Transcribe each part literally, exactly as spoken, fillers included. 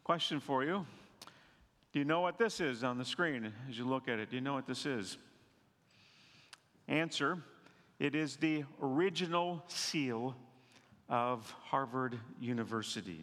Question for you. Do you know what this is on the screen as you look at it? Do you know what this is? Answer, it is the original seal of Harvard University.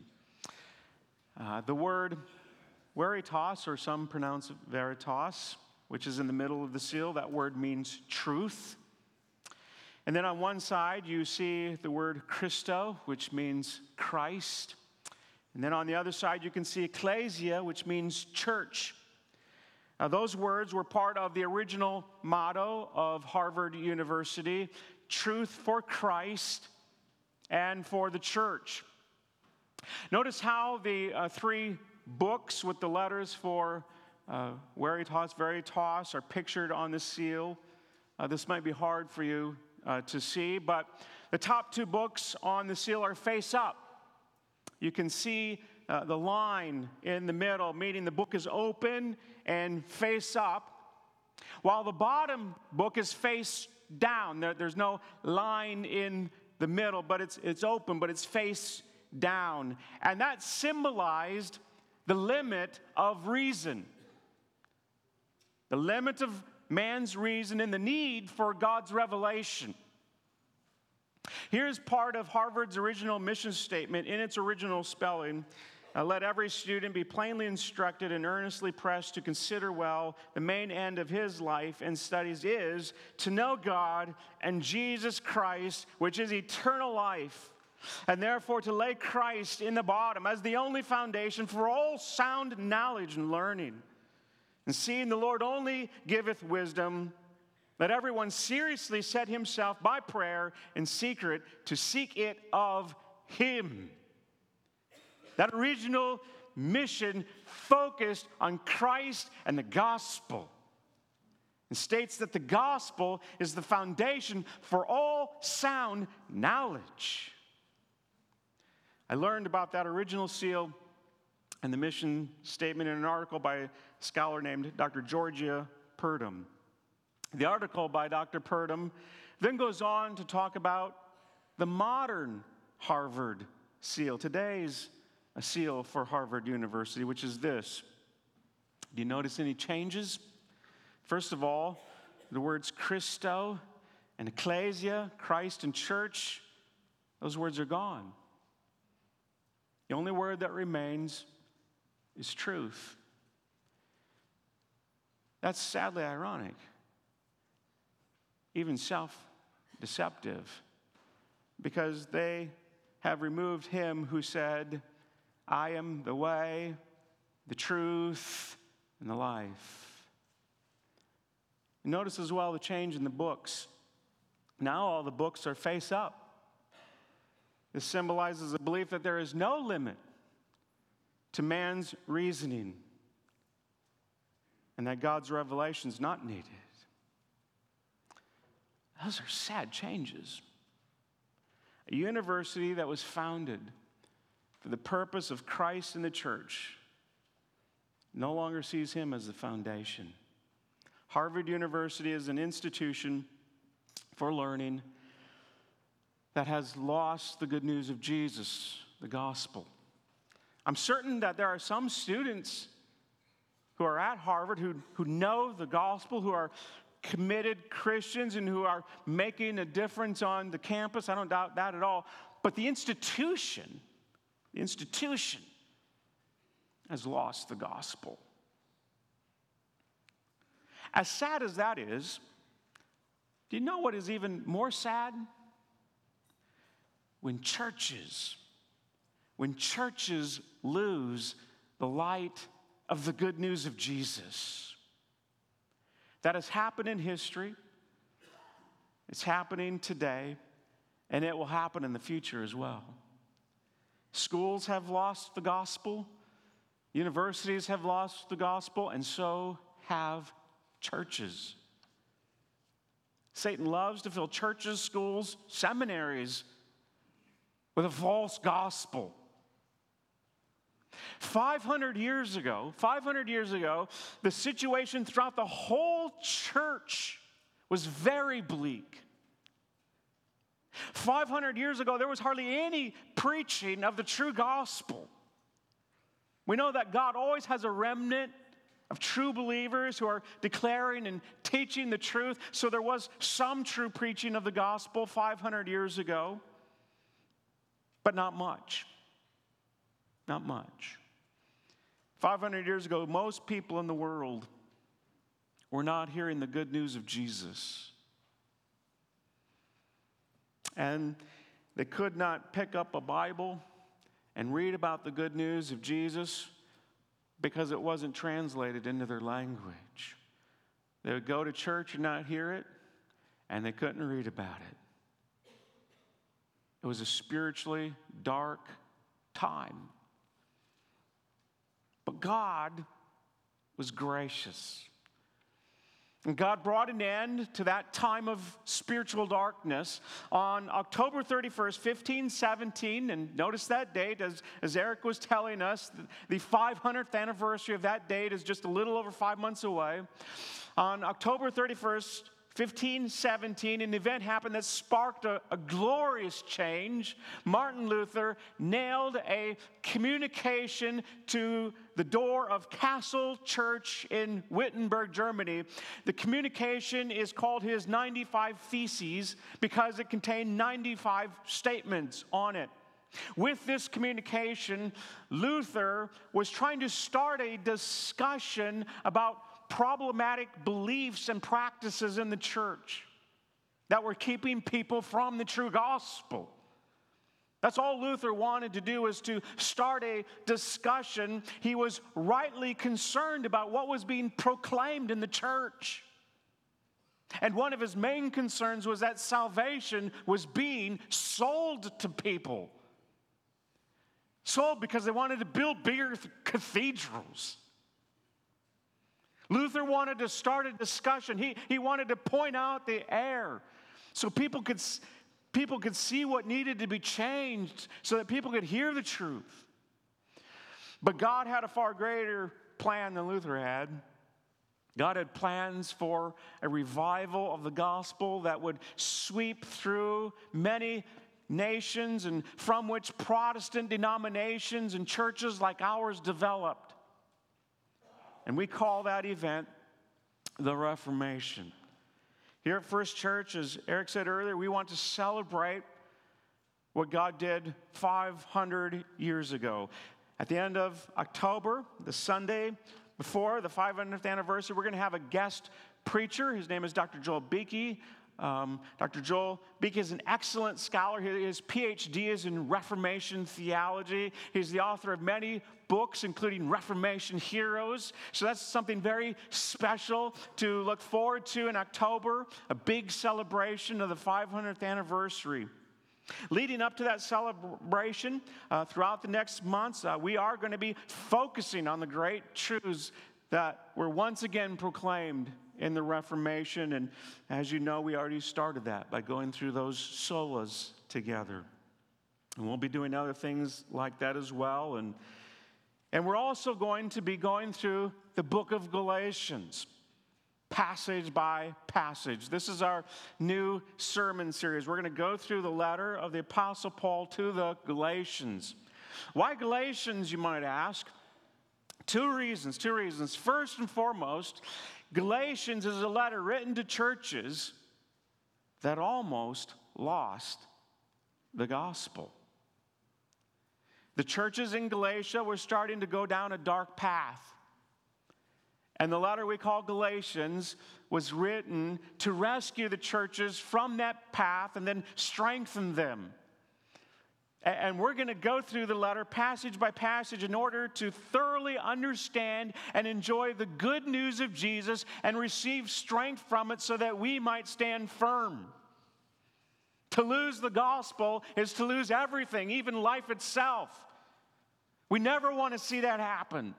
Uh, the word veritas, or some pronounce it veritas, which is in the middle of the seal, that word means truth. And then on one side, you see the word Christo, which means Christ. And then on the other side, you can see ecclesia, which means church. Now, those words were part of the original motto of Harvard University, truth for Christ and for the church. Notice how the uh, three books with the letters for uh, Veritas, Veritas are pictured on the seal. Uh, this might be hard for you uh, to see, but the top two books on the seal are face up. You can see uh, the line in the middle, meaning the book is open and face up, while the bottom book is face down. There, there's no line in the middle, but it's, it's open, but it's face down. And that symbolized the limit of reason. The limit of man's reason and the need for God's revelation. Here's part of Harvard's original mission statement in its original spelling. Uh, Let every student be plainly instructed and earnestly pressed to consider well the main end of his life and studies is to know God and Jesus Christ, which is eternal life, and therefore to lay Christ in the bottom as the only foundation for all sound knowledge and learning. And seeing the Lord only giveth wisdom, let everyone seriously set himself by prayer in secret to seek it of him. That original mission focused on Christ and the gospel, and states that the gospel is the foundation for all sound knowledge. I learned about that original seal and the mission statement in an article by a scholar named Doctor Georgia Purdom. The article by Doctor Purdom then goes on to talk about the modern Harvard seal, today's a seal for Harvard University, which is this. Do you notice any changes? First of all, the words Christo and ecclesia, Christ and church, those words are gone. The only word that remains is truth. That's sadly ironic, even self-deceptive, because they have removed him who said, I am the way, the truth, and the life. Notice as well the change in the books. Now all the books are face up. This symbolizes a belief that there is no limit to man's reasoning and that God's revelation is not needed. Those are sad changes. A university that was founded for the purpose of Christ and the church no longer sees him as the foundation. Harvard University is an institution for learning that has lost the good news of Jesus, the gospel. I'm certain that there are some students who are at Harvard who, who know the gospel, who are committed Christians and who are making a difference on the campus. I don't doubt that at all. But the institution, the institution has lost the gospel. As sad as that is, do you know what is even more sad? When churches, when churches lose the light of the good news of Jesus. That has happened in history. It's happening today, and it will happen in the future as well. Schools have lost the gospel. Universities have lost the gospel, and so have churches. Satan loves to fill churches, schools, seminaries with a false gospel. five hundred years ago, five hundred years ago, the situation throughout the whole church was very bleak. five hundred years ago, there was hardly any preaching of the true gospel. We know that God always has a remnant of true believers who are declaring and teaching the truth. So there was some true preaching of the gospel five hundred years ago, but not much. Not much. five hundred years ago, most people in the world were not hearing the good news of Jesus. And they could not pick up a Bible and read about the good news of Jesus because it wasn't translated into their language. They would go to church and not hear it, and they couldn't read about it. It was a spiritually dark time. But God was gracious. And God brought an end to that time of spiritual darkness on October thirty-first, fifteen seventeen. And notice that date, as, as Eric was telling us, the five hundredth anniversary of that date is just a little over five months away. On October thirty-first, fifteen seventeen, an event happened that sparked a, a glorious change. Martin Luther nailed a communication to the door of Castle Church in Wittenberg, Germany. The communication is called his ninety-five Theses because it contained ninety-five statements on it. With this communication, Luther was trying to start a discussion about problematic beliefs and practices in the church that were keeping people from the true gospel. That's all Luther wanted to do, was to start a discussion. He was rightly concerned about what was being proclaimed in the church. And one of his main concerns was that salvation was being sold to people. Sold because they wanted to build bigger cathedrals. Luther wanted to start a discussion. He, he wanted to point out the error so people could, people could see what needed to be changed, so that people could hear the truth. But God had a far greater plan than Luther had. God had plans for a revival of the gospel that would sweep through many nations, and from which Protestant denominations and churches like ours developed. And we call that event the Reformation. Here at First Church, as Eric said earlier, we want to celebrate what God did five hundred years ago. At the end of October, the Sunday before the five hundredth anniversary, we're going to have a guest preacher. His name is Doctor Joel Beeke. Um, Doctor Joel Beeke is an excellent scholar. His P H D is in Reformation theology. He's the author of many books, including Reformation Heroes. So that's something very special to look forward to in October, a big celebration of the five hundredth anniversary. Leading up to that celebration, uh, throughout the next months, uh, we are going to be focusing on the great truths that were once again proclaimed in the Reformation. And as you know, we already started that by going through those solas together. And we'll be doing other things like that as well. And, and we're also going to be going through the book of Galatians, passage by passage. This is our new sermon series. We're going to go through the letter of the Apostle Paul to the Galatians. Why Galatians, you might ask? Two reasons, two reasons. First and foremost, Galatians is a letter written to churches that almost lost the gospel. The churches in Galatia were starting to go down a dark path. And the letter we call Galatians was written to rescue the churches from that path and then strengthen them. And we're going to go through the letter passage by passage in order to thoroughly understand and enjoy the good news of Jesus and receive strength from it so that we might stand firm. To lose the gospel is to lose everything, even life itself. We never want to see that happen.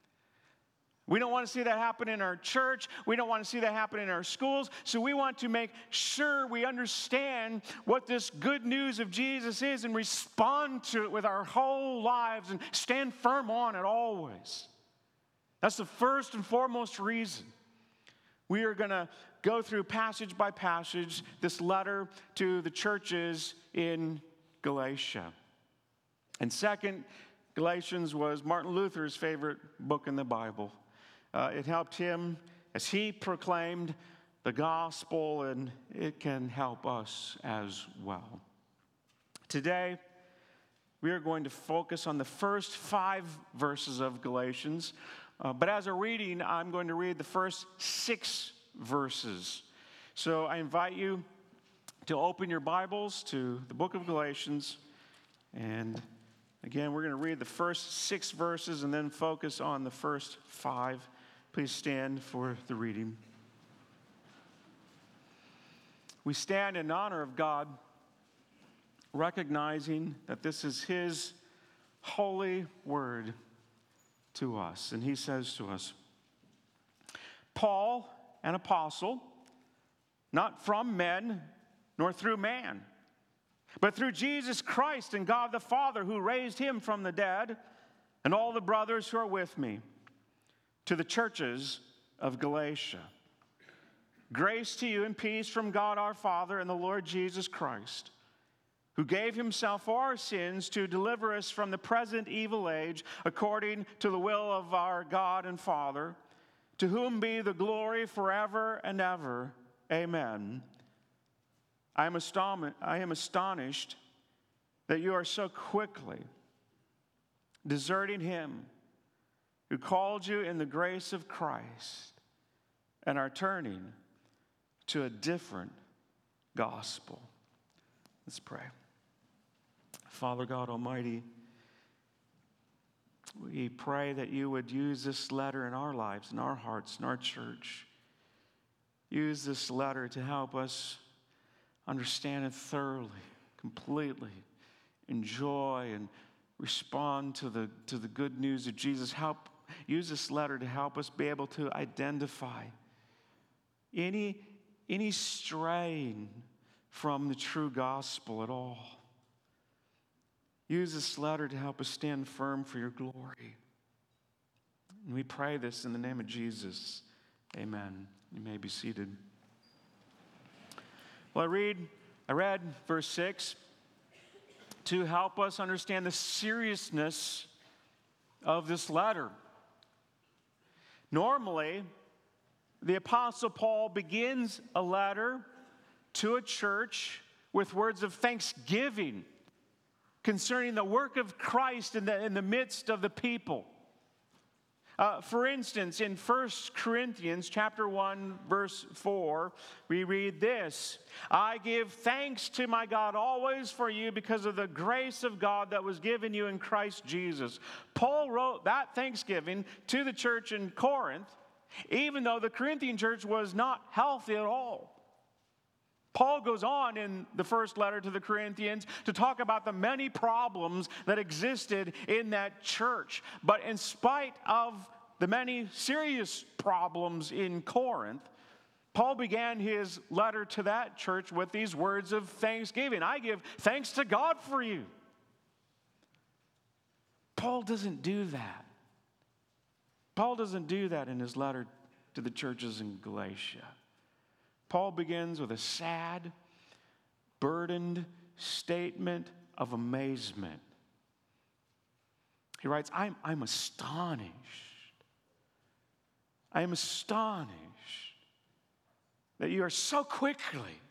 We don't want to see that happen in our church. We don't want to see that happen in our schools. So we want to make sure we understand what this good news of Jesus is and respond to it with our whole lives and stand firm on it always. That's the first and foremost reason. We are going to go through passage by passage this letter to the churches in Galatia. And second, Galatians was Martin Luther's favorite book in the Bible. Uh, it helped him as he proclaimed the gospel, and it can help us as well. Today, we are going to focus on the first five verses of Galatians. Uh, but as a reading, I'm going to read the first six verses. So I invite you to open your Bibles to the book of Galatians. And again, we're going to read the first six verses and then focus on the first five. Please stand for the reading. We stand in honor of God, recognizing that this is His holy word to us. And He says to us, Paul, an apostle, not from men, nor through man, but through Jesus Christ and God the Father, who raised Him from the dead, and all the brothers who are with me, to the churches of Galatia. Grace to you and peace from God our Father and the Lord Jesus Christ, who gave Himself for our sins to deliver us from the present evil age, according to the will of our God and Father, to whom be the glory forever and ever. Amen. I am aston- I am astonished that you are so quickly deserting Him who called you in the grace of Christ and are turning to a different gospel. Let's pray. Father God Almighty, we pray that you would use this letter in our lives, in our hearts, in our church. Use this letter to help us understand it thoroughly, completely, enjoy and respond to the, to the good news of Jesus. Help, use this letter to help us be able to identify any, any straying from the true gospel at all. Use this letter to help us stand firm for your glory. And we pray this in the name of Jesus. Amen. You may be seated. Well, I read, I read verse six to help us understand the seriousness of this letter. Normally, the Apostle Paul begins a letter to a church with words of thanksgiving concerning the work of Christ in the, in the midst of the people. Uh, for instance, in First Corinthians chapter one, verse four, we read this: I give thanks to my God always for you because of the grace of God that was given you in Christ Jesus. Paul wrote that thanksgiving to the church in Corinth, even though the Corinthian church was not healthy at all. Paul goes on in the first letter to the Corinthians to talk about the many problems that existed in that church. But in spite of the many serious problems in Corinth, Paul began his letter to that church with these words of thanksgiving. I give thanks to God for you. Paul doesn't do that. Paul doesn't do that in his letter to the churches in Galatia. Paul begins with a sad, burdened statement of amazement. He writes, I'm, I'm astonished. I am astonished that you are so quickly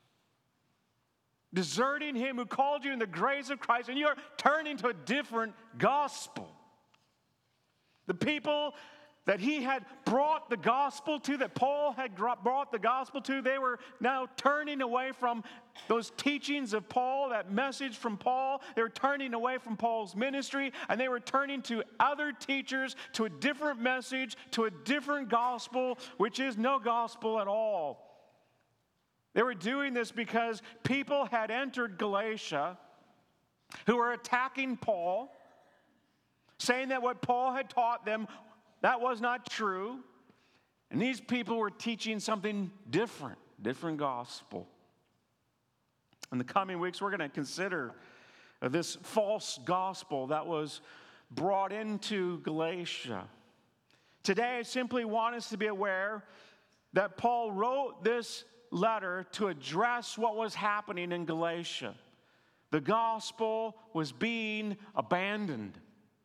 deserting Him who called you in the grace of Christ, and you are turning to a different gospel. The people that he had brought the gospel to, that Paul had brought the gospel to, they were now turning away from those teachings of Paul, that message from Paul. They were turning away from Paul's ministry, and they were turning to other teachers, to a different message, to a different gospel, which is no gospel at all. They were doing this because people had entered Galatia who were attacking Paul, saying that what Paul had taught them, that was not true. And these people were teaching something different, different gospel. In the coming weeks, we're going to consider this false gospel that was brought into Galatia. Today, I simply want us to be aware that Paul wrote this letter to address what was happening in Galatia. The gospel was being abandoned.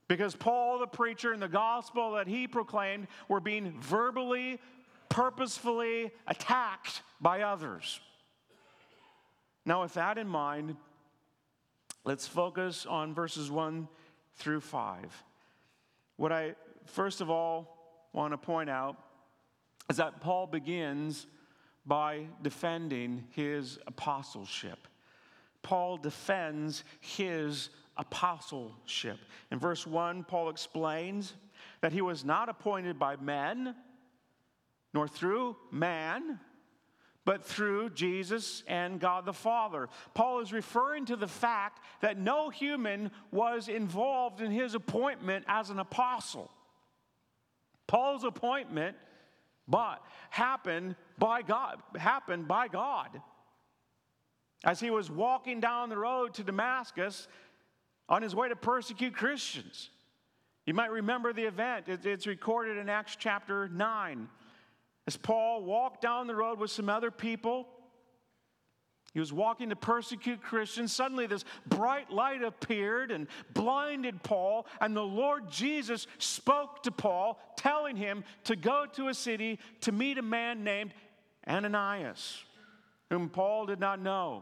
Because Paul, the preacher, and the gospel that he proclaimed were being verbally, purposefully attacked by others. Now, with that in mind, let's focus on verses one through five. What I first of all want to point out is that Paul begins by defending his apostleship. Paul defends his apostleship. In verse one, Paul explains that he was not appointed by men, nor through man, but through Jesus and God the Father. Paul is referring to the fact that no human was involved in his appointment as an apostle. Paul's appointment but happened by God, happened by God. As he was walking down the road to Damascus on his way to persecute Christians. You might remember the event. It's recorded in Acts chapter nine. As Paul walked down the road with some other people, he was walking to persecute Christians. Suddenly this bright light appeared and blinded Paul, and the Lord Jesus spoke to Paul, telling him to go to a city to meet a man named Ananias, whom Paul did not know.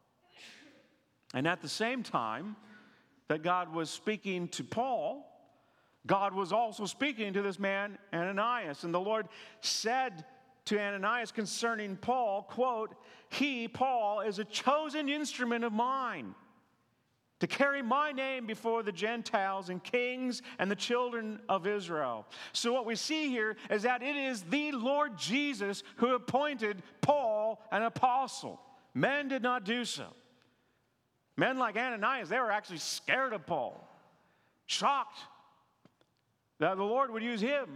And at the same time that God was speaking to Paul, God was also speaking to this man, Ananias. And the Lord said to Ananias concerning Paul, quote, "He, Paul, is a chosen instrument of mine to carry my name before the Gentiles and kings and the children of Israel." So what we see here is that it is the Lord Jesus who appointed Paul an apostle. Men did not do so. Men like Ananias, they were actually scared of Paul, shocked that the Lord would use him.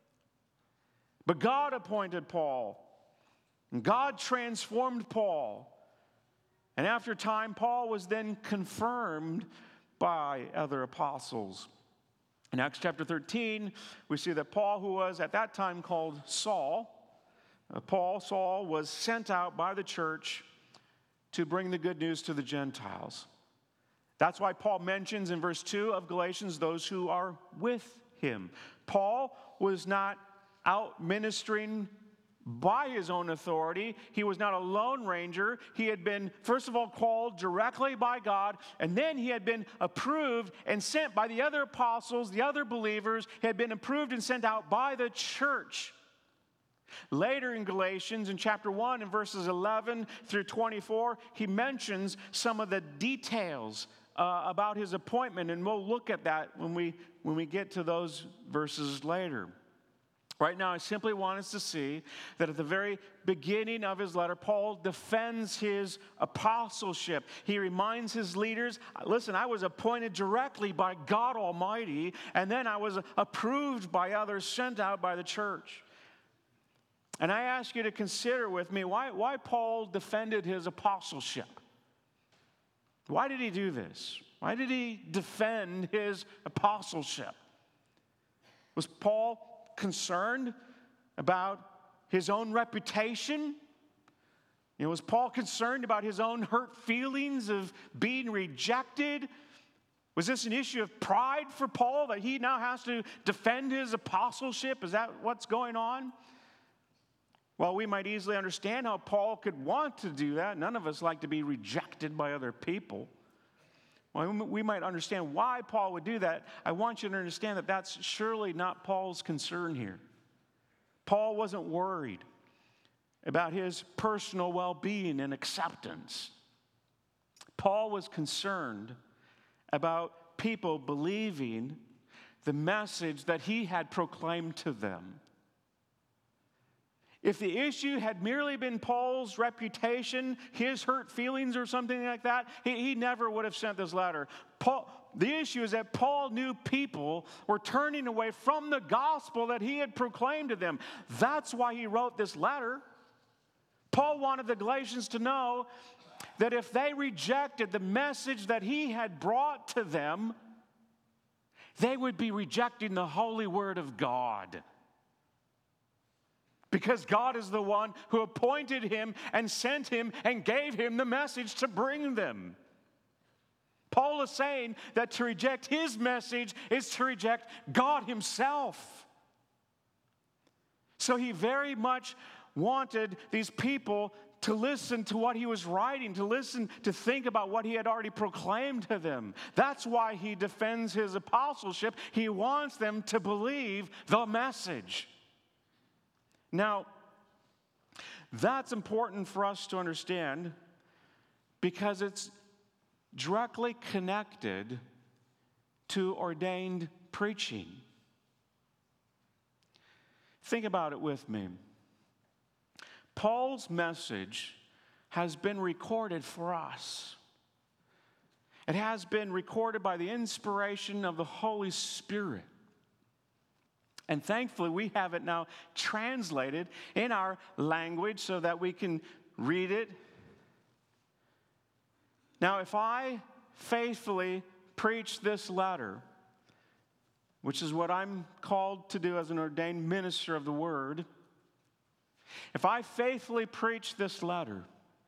But God appointed Paul, and God transformed Paul. And after time, Paul was then confirmed by other apostles. In Acts chapter thirteen, we see that Paul, who was at that time called Saul, uh, Paul, Saul, was sent out by the church to bring the good news to the Gentiles. That's why Paul mentions in verse two of Galatians those who are with him. Paul was not out ministering by his own authority. He was not a lone ranger. He had been, first of all, called directly by God, and then he had been approved and sent by the other apostles, the other believers. He had been approved and sent out by the church. Later in Galatians, in chapter one, in verses eleven through twenty-four, he mentions some of the details uh, about his appointment, and we'll look at that when we, when we get to those verses later. Right now, I simply want us to see that at the very beginning of his letter, Paul defends his apostleship. He reminds his leaders, listen, I was appointed directly by God Almighty, and then I was approved by others, sent out by the church. And I ask you to consider with me why, why Paul defended his apostleship. Why did he do this? Why did he defend his apostleship? Was Paul concerned about his own reputation? You know, was Paul concerned about his own hurt feelings of being rejected? Was this an issue of pride for Paul that he now has to defend his apostleship? Is that what's going on? Well, we might easily understand how Paul could want to do that. None of us like to be rejected by other people. Well, we might understand why Paul would do that. I want you to understand that that's surely not Paul's concern here. Paul wasn't worried about his personal well-being and acceptance. Paul was concerned about people believing the message that he had proclaimed to them. If the issue had merely been Paul's reputation, his hurt feelings or something like that, he, he never would have sent this letter. Paul, the issue is that Paul knew people were turning away from the gospel that he had proclaimed to them. That's why he wrote this letter. Paul wanted the Galatians to know that if they rejected the message that he had brought to them, they would be rejecting the holy word of God. Because God is the one who appointed him and sent him and gave him the message to bring them. Paul is saying that to reject his message is to reject God himself. So he very much wanted these people to listen to what he was writing, to listen, to think about what he had already proclaimed to them. That's why he defends his apostleship. He wants them to believe the message. Now, that's important for us to understand because it's directly connected to ordained preaching. Think about it with me. Paul's message has been recorded for us. It has been recorded by the inspiration of the Holy Spirit. And thankfully, we have it now translated in our language so that we can read it. Now, if I faithfully preach this letter, which is what I'm called to do as an ordained minister of the Word, if I faithfully preach this letter,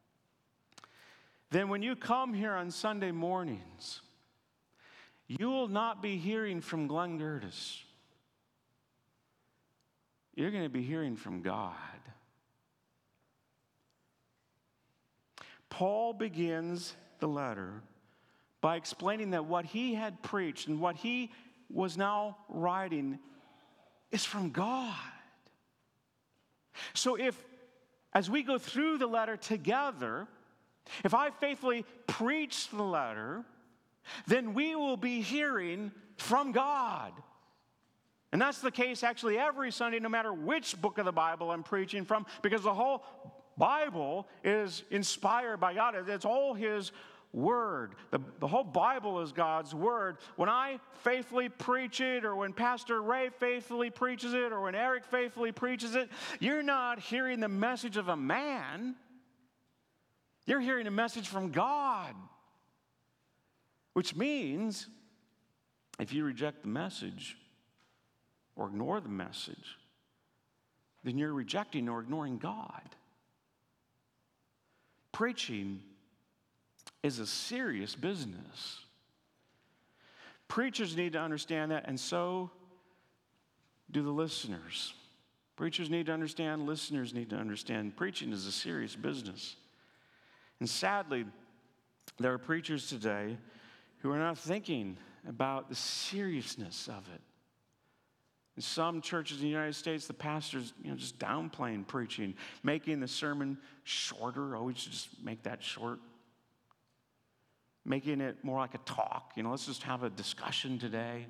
then when you come here on Sunday mornings, you will not be hearing from Glenn Gertis. You're going to be hearing from God. Paul begins the letter by explaining that what he had preached and what he was now writing is from God. So if, as we go through the letter together, if I faithfully preach the letter, then we will be hearing from God. And that's the case actually every Sunday, no matter which book of the Bible I'm preaching from, because the whole Bible is inspired by God. It's all His Word. The, the whole Bible is God's Word. When I faithfully preach it, or when Pastor Ray faithfully preaches it, or when Eric faithfully preaches it, you're not hearing the message of a man. You're hearing a message from God. Which means, if you reject the message, or ignore the message, then you're rejecting or ignoring God. Preaching is a serious business. Preachers need to understand that, and so do the listeners. Preachers need to understand, listeners need to understand. Preaching is a serious business. And sadly, there are preachers today who are not thinking about the seriousness of it. In some churches in the United States, the pastors, you know, just downplaying preaching, making the sermon shorter. Oh, we should just make that short. Making it more like a talk. You know, let's just have a discussion today.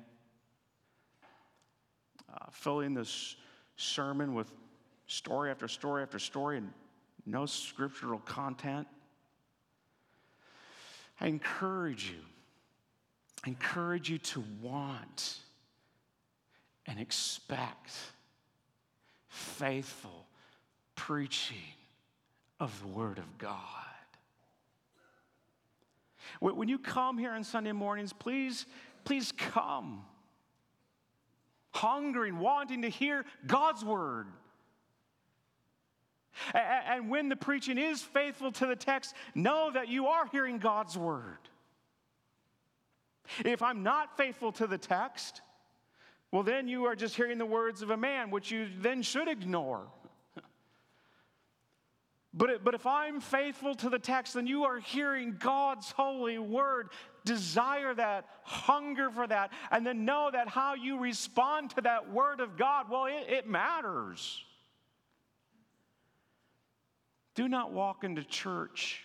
Uh, filling this sermon with story after story after story and no scriptural content. I encourage you, I encourage you to want and expect faithful preaching of the Word of God. When you come here on Sunday mornings, please, please come hungering, wanting to hear God's Word. And when the preaching is faithful to the text, know that you are hearing God's Word. If I'm not faithful to the text, well, then you are just hearing the words of a man, which you then should ignore. But, but if I'm faithful to the text, then you are hearing God's holy word. Desire that, hunger for that, and then know that how you respond to that word of God, well, it, it matters. Do not walk into church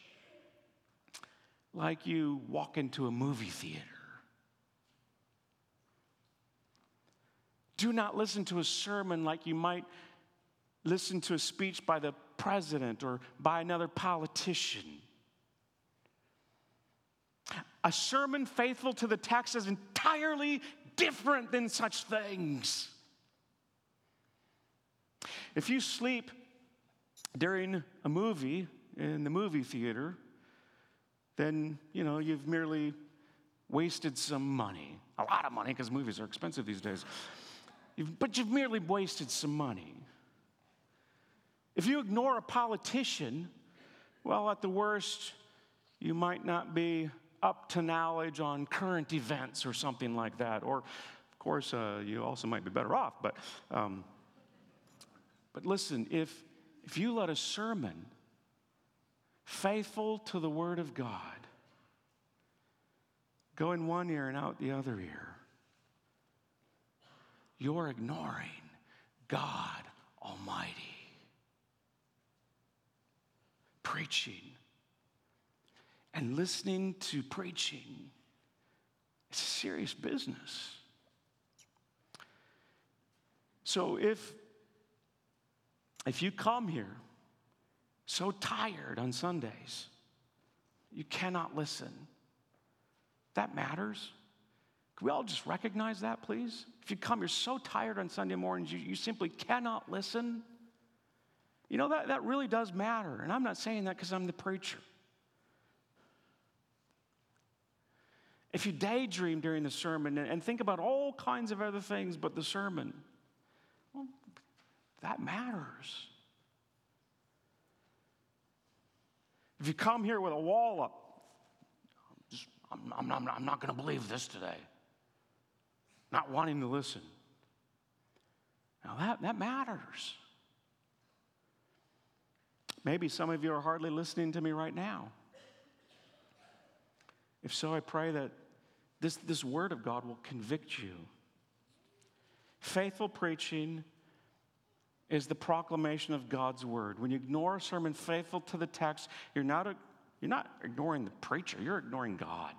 like you walk into a movie theater. Do not listen to a sermon like you might listen to a speech by the president or by another politician. A sermon faithful to the text is entirely different than such things. If you sleep during a movie in the movie theater, then, you know, you've merely wasted some money. A lot of money, because movies are expensive these days. You've, but you've merely wasted some money. If you ignore a politician, well, at the worst, you might not be up to knowledge on current events or something like that. Or, of course, uh, you also might be better off. But, um, but listen, if, if you let a sermon faithful to the Word of God go in one ear and out the other ear, you're ignoring God Almighty. Preaching and listening to preaching, it's serious business. So if, if you come here so tired on Sundays, you cannot listen, that matters. Can we all just recognize that, please? If you come, you're so tired on Sunday mornings, you, you simply cannot listen. You know, that, that really does matter. And I'm not saying that because I'm the preacher. If you daydream during the sermon and, and think about all kinds of other things but the sermon, well, that matters. If you come here with a wall up, just, I'm, I'm, I'm not, I'm not going to believe this today. Not wanting to listen. Now that, that matters. Maybe some of you are hardly listening to me right now. If so, I pray that this, this word of God will convict you. Faithful preaching is the proclamation of God's word. When you ignore a sermon faithful to the text, you're not, a, you're not ignoring the preacher, you're ignoring God.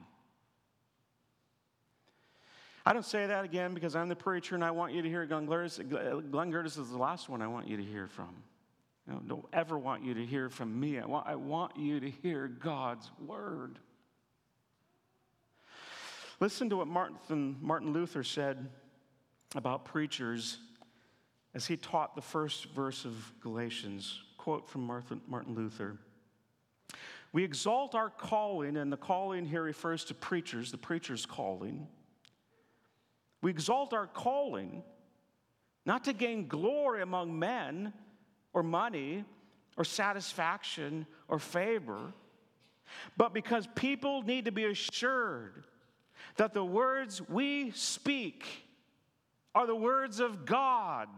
I don't say that again because I'm the preacher and I want you to hear Glenn Curtis. Glenn Curtis is the last one I want you to hear from. I don't ever want you to hear from me. I want, I want you to hear God's word. Listen to what Martin, Martin Luther said about preachers as he taught the first verse of Galatians. Quote from Martin, Martin Luther. We exalt our calling, and the calling here refers to preachers, the preacher's calling. We exalt our calling not to gain glory among men or money or satisfaction or favor, but because people need to be assured that the words we speak are the words of God.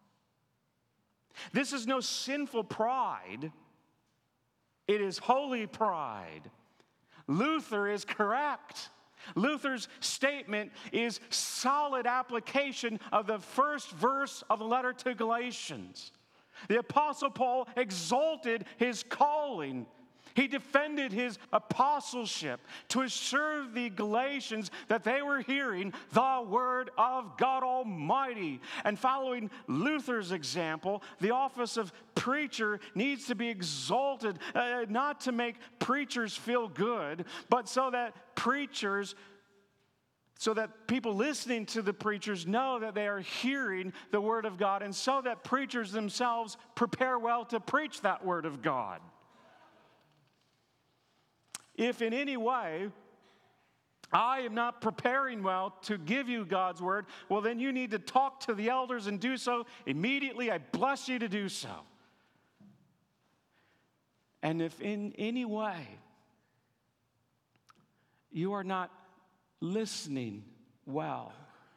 This is no sinful pride. It is holy pride. Luther is correct. Luther's statement is solid application of the first verse of the letter to Galatians. The Apostle Paul exalted his calling. He defended his apostleship to assure the Galatians that they were hearing the word of God Almighty. And following Luther's example, the office of preacher needs to be exalted, uh, not to make preachers feel good, but so that preachers, so that people listening to the preachers know that they are hearing the word of God, and so that preachers themselves prepare well to preach that word of God. If in any way I am not preparing well to give you God's word, well, then you need to talk to the elders and do so immediately. I bless you to do so. And if in any way you are not listening well,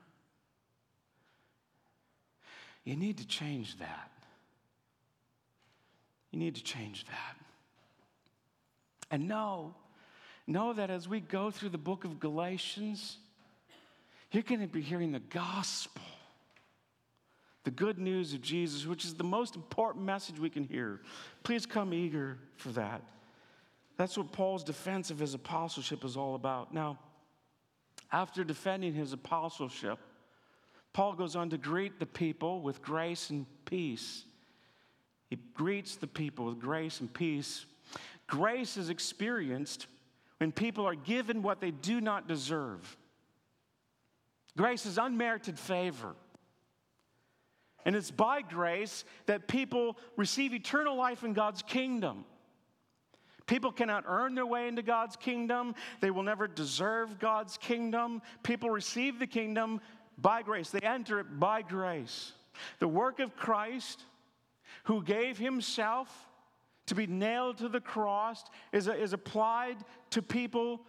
you need to change that. You need to change that. And know, know that as we go through the book of Galatians, you're going to be hearing the gospel, the good news of Jesus, which is the most important message we can hear. Please come eager for that. That's what Paul's defense of his apostleship is all about. Now, after defending his apostleship, Paul goes on to greet the people with grace and peace. He greets the people with grace and peace. Grace is experienced when people are given what they do not deserve. Grace is unmerited favor. And it's by grace that people receive eternal life in God's kingdom. People cannot earn their way into God's kingdom. They will never deserve God's kingdom. People receive the kingdom by grace. They enter it by grace. The work of Christ, who gave himself to be nailed to the cross, is, is applied to people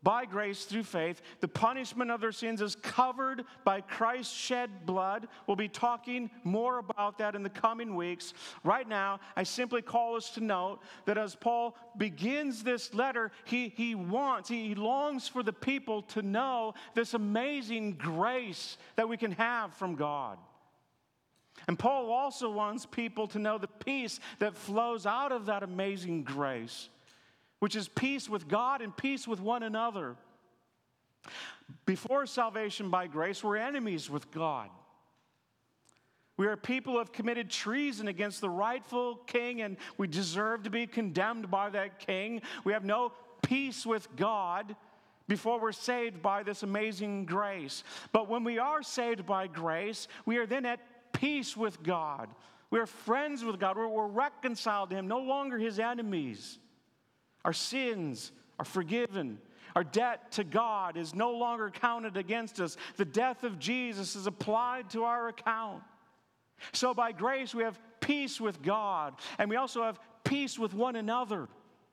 by grace through faith. The punishment of their sins is covered by Christ's shed blood. We'll be talking more about that in the coming weeks. Right now, I simply call us to note that as Paul begins this letter, he, he wants, he longs for the people to know this amazing grace that we can have from God. And Paul also wants people to know the peace that flows out of that amazing grace, which is peace with God and peace with one another. Before salvation by grace, we're enemies with God. We are people who have committed treason against the rightful king, and we deserve to be condemned by that king. We have no peace with God before we're saved by this amazing grace. But when we are saved by grace, we are then at peace with God. We are friends with God. We're, we're reconciled to Him, no longer His enemies. Our sins are forgiven. Our debt to God is no longer counted against us. The death of Jesus is applied to our account. So by grace we have peace with God, and we also have peace with one another.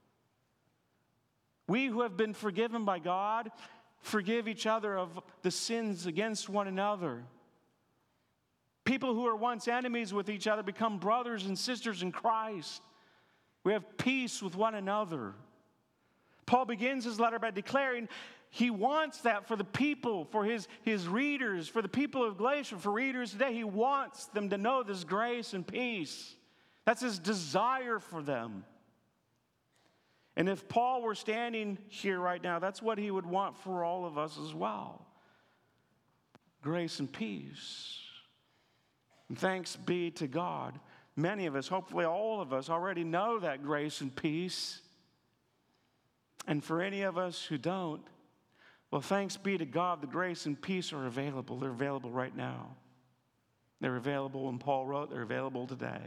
We who have been forgiven by God forgive each other of the sins against one another. People who were once enemies with each other become brothers and sisters in Christ. We have peace with one another. Paul begins his letter by declaring he wants that for the people, for his, his readers, for the people of Galatia, for readers today. He wants them to know this grace and peace. That's his desire for them. And if Paul were standing here right now, that's what he would want for all of us as well. Grace and peace. And thanks be to God. Many of us, hopefully all of us, already know that grace and peace. And for any of us who don't, well, thanks be to God, the grace and peace are available. They're available right now. They're available when Paul wrote, they're available today.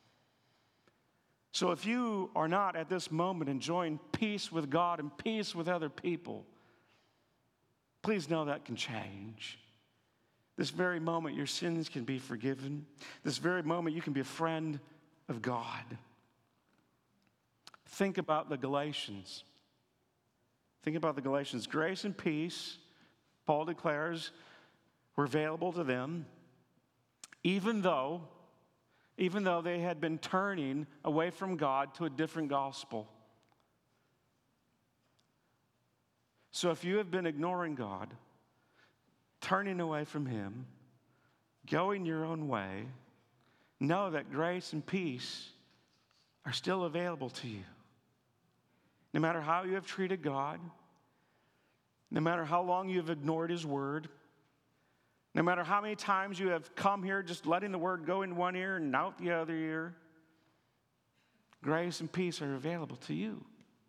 So if you are not at this moment enjoying peace with God and peace with other people, please know that can change. This very moment, your sins can be forgiven. This very moment, you can be a friend of God. Think about the Galatians. Think about the Galatians. Grace and peace, Paul declares, were available to them, even though, even though they had been turning away from God to a different gospel. So if you have been ignoring God, turning away from Him, going your own way, know that grace and peace are still available to you. No matter how you have treated God, no matter how long you have ignored His word, no matter how many times you have come here just letting the word go in one ear and out the other ear, grace and peace are available to you.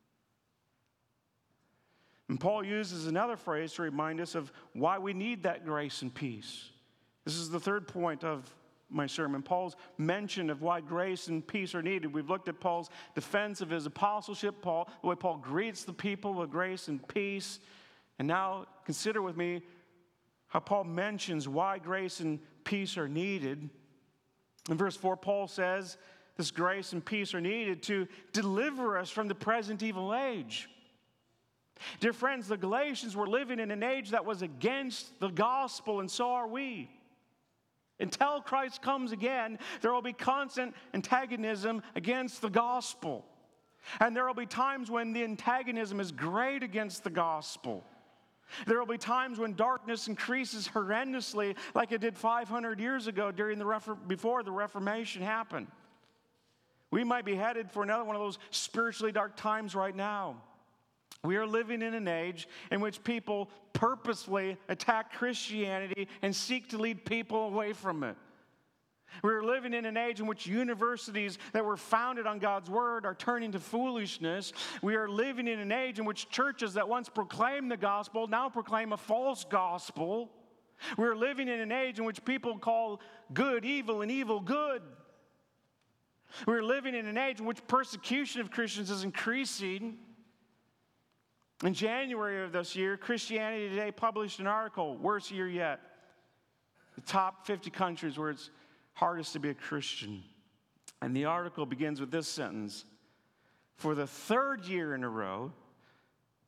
And Paul uses another phrase to remind us of why we need that grace and peace. This is the third point of my sermon, Paul's mention of why grace and peace are needed. We've looked at Paul's defense of his apostleship, Paul, the way Paul greets the people with grace and peace. And now consider with me how Paul mentions why grace and peace are needed. In verse four, Paul says this grace and peace are needed to deliver us from the present evil age. Dear friends, the Galatians were living in an age that was against the gospel, and so are we. Until Christ comes again, there will be constant antagonism against the gospel. And there will be times when the antagonism is great against the gospel. There will be times when darkness increases horrendously, like it did five hundred years ago during the Refor- before the Reformation happened. We might be headed for another one of those spiritually dark times right now. We are living in an age in which people purposefully attack Christianity and seek to lead people away from it. We're living in an age in which universities that were founded on God's word are turning to foolishness. We are living in an age in which churches that once proclaimed the gospel now proclaim a false gospel. We're living in an age in which people call good evil and evil good. We're living in an age in which persecution of Christians is increasing. In January of this year, Christianity Today published an article, worst year yet, the top fifty countries where it's hardest to be a Christian. And the article begins with this sentence: for the third year in a row,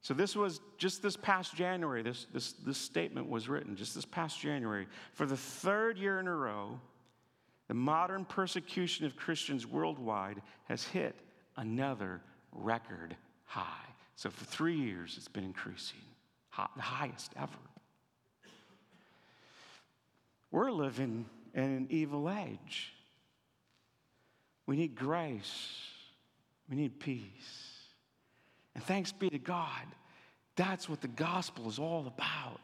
So this was just this past January, this, this, this statement was written just this past January. For the third year in a row, the modern persecution of Christians worldwide has hit another record high. So for three years, it's been increasing, the highest ever. We're living in an evil age. We need grace. We need peace. And thanks be to God, that's what the gospel is all about.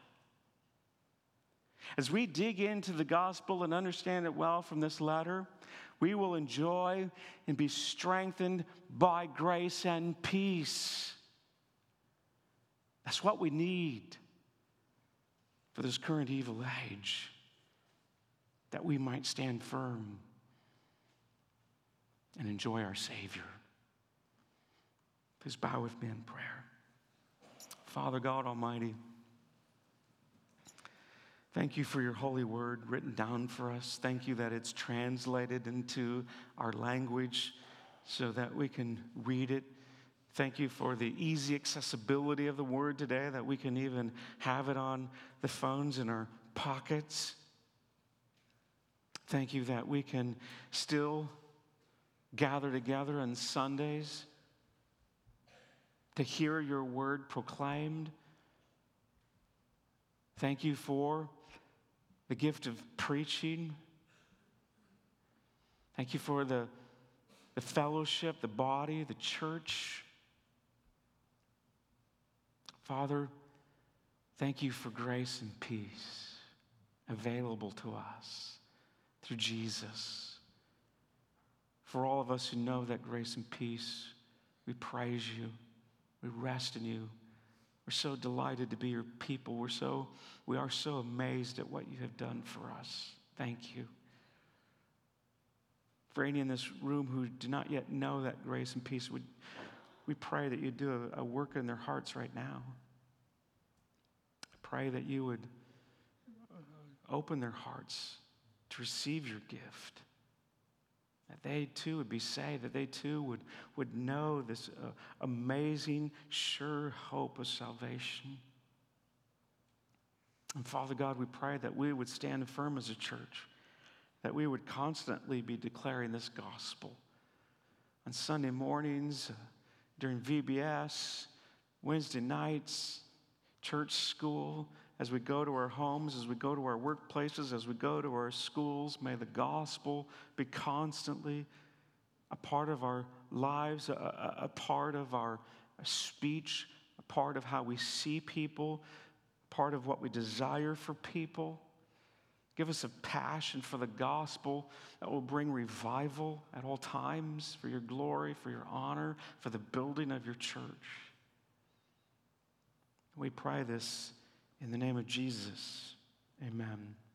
As we dig into the gospel and understand it well from this letter, we will enjoy and be strengthened by grace and peace. That's what we need for this current evil age, that we might stand firm and enjoy our Savior. Please bow with me in prayer. Father God Almighty, thank you for your holy word written down for us. Thank you that it's translated into our language so that we can read it. Thank you for the easy accessibility of the word today, that we can even have it on the phones in our pockets. Thank you that we can still gather together on Sundays to hear your word proclaimed. Thank you for the gift of preaching. Thank you for the, the fellowship, the body, the church. Father, thank you for grace and peace available to us through Jesus. For all of us who know that grace and peace, we praise you. We rest in you. We're so delighted to be your people. We're so, we are so amazed at what you have done for us. Thank you. For any in this room who do not yet know that grace and peace, we, we pray that you do a, a work in their hearts right now. I pray that you would open their hearts to receive your gift. That they too would be saved, that they too would, would know this uh, amazing, sure hope of salvation. And Father God, we pray that we would stand firm as a church, that we would constantly be declaring this gospel on Sunday mornings, uh, during V B S, Wednesday nights, church, school, as we go to our homes, as we go to our workplaces, as we go to our schools. May the gospel be constantly a part of our lives, a, a, a part of our speech, a part of how we see people, a part of what we desire for people. Give us a passion for the gospel that will bring revival at all times for your glory, for your honor, for the building of your church. We pray this in the name of Jesus. Amen.